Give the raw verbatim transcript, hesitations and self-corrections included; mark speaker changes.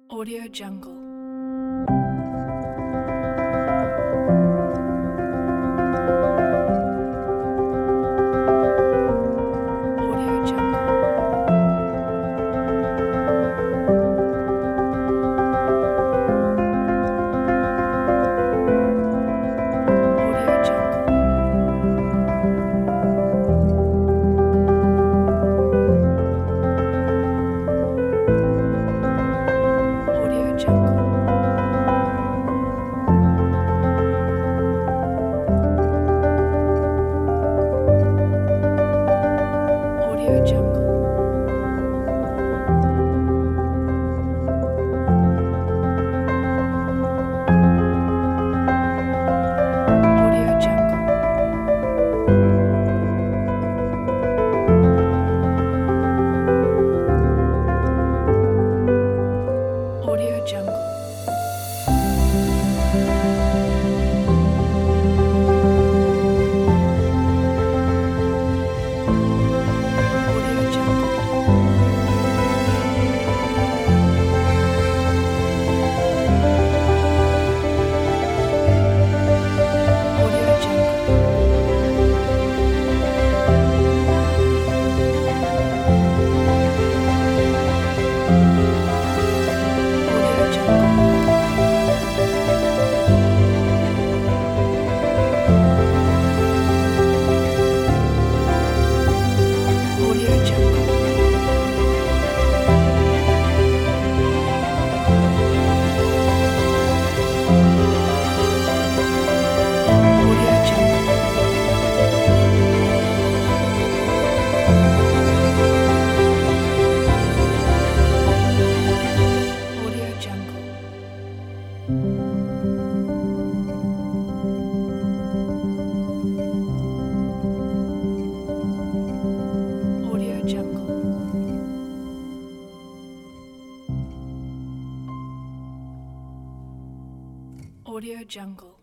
Speaker 1: Audio Jungle. Audio Jungle. Audio Jungle. Audio Jungle. Audio Jungle. Audio Jungle. Audio Jungle. Audio Jungle. Audio Jungle. Audio Jungle. Audio Jungle. Audio Jungle. Audio Jungle. Audio Jungle. Audio Jungle.